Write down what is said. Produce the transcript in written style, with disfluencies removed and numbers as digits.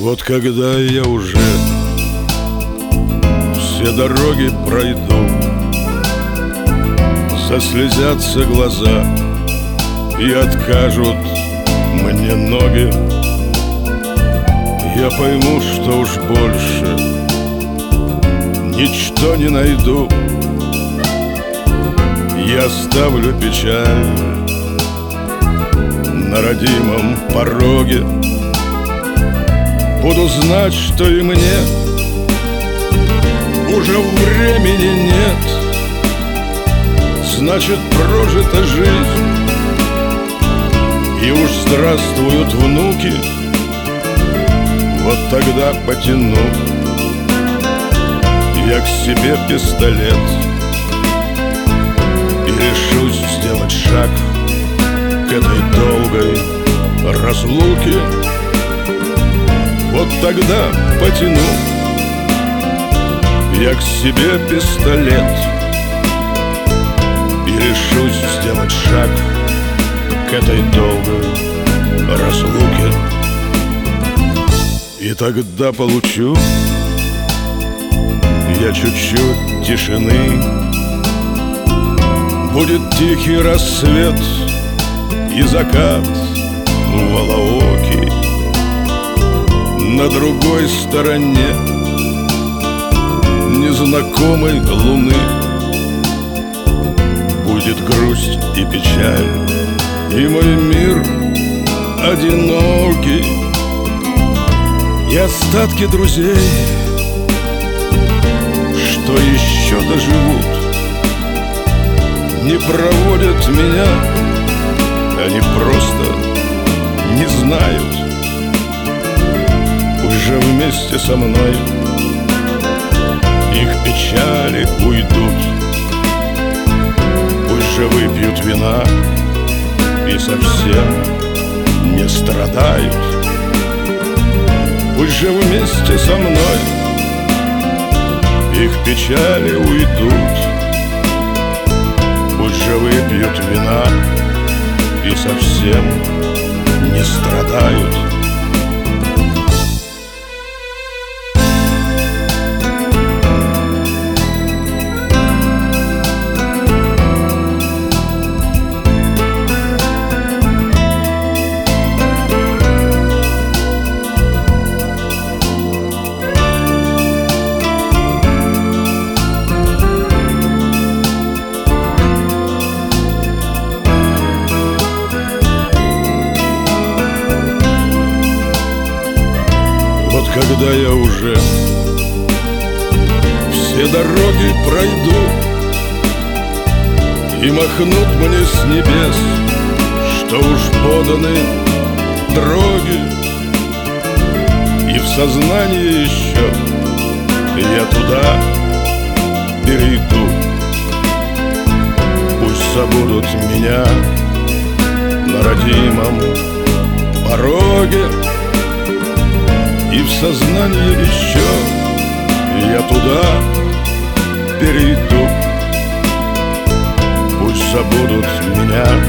Вот когда я уже все дороги пройду, заслезятся глаза и откажут мне ноги, я пойму, что уж больше ничто не найду. Я оставлю печаль на родимом пороге, буду знать, что и мне уже времени нет. Значит, прожита жизнь, и уж здравствуют внуки. Вот тогда потяну я к себе пистолет и решусь сделать шаг к этой долгой разлуке. Вот тогда потяну я к себе пистолет и решусь сделать шаг к этой долгой разлуке. И тогда получу я чуть-чуть тишины, будет тихий рассвет и закат волоокий. На другой стороне незнакомой луны будет грусть и печаль, и мой мир одинокий. И остатки друзей, что еще доживут, не проводят меня, они просто не знают. Пусть же вместе со мной их печали уйдут, пусть же выпьют вина и совсем не страдают. Пусть же вместе со мной их печали уйдут, пусть же выпьют вина и совсем не страдают. Вот когда я уже все дороги пройду, и махнут мне с небес, что уж поданы дороги, и в сознании еще я туда перейду. Пусть забудут меня на родимом пороге, и в сознании еще я туда перейду. Пусть забудут меня